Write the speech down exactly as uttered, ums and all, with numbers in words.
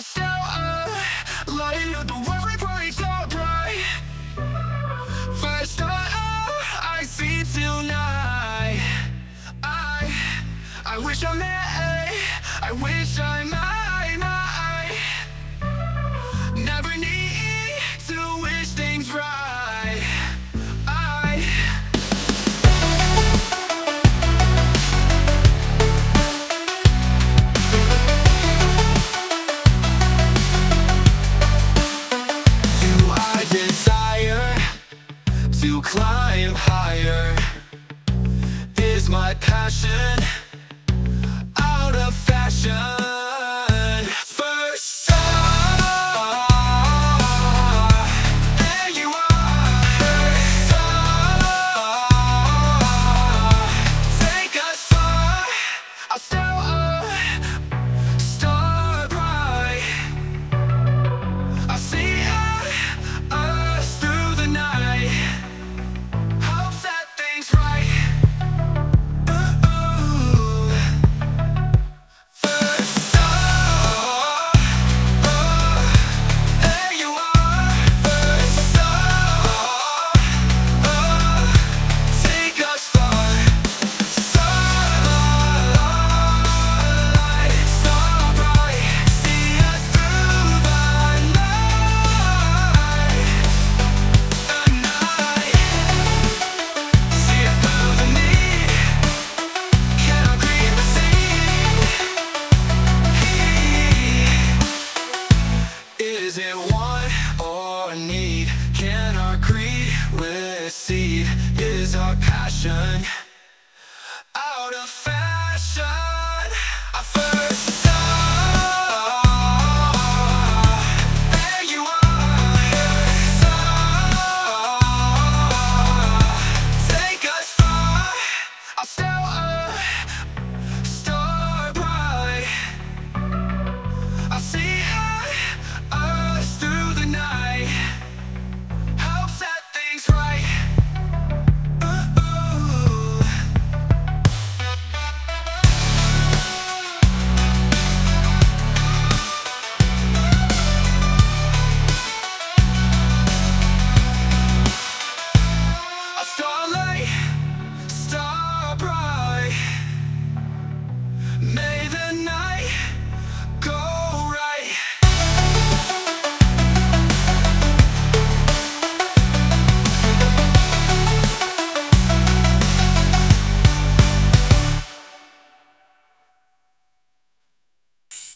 still a light of the world we break so bright. First star I see tonight. I, I wish I may, I wish I might, might never need to wish things right. I Do I desire to climb higher? Is my passion out of fashion? First star, there you are. First star, take us far. I'll still a star bright. I'll see us through the night. Hope that things right. Ooh. First star, oh, there you are. First star, oh, take us far. Starlight, star bright, see us through the night, the night. See us through the need. Can I breathe the sea? Is it want or need? Can our greed recede? Is our passion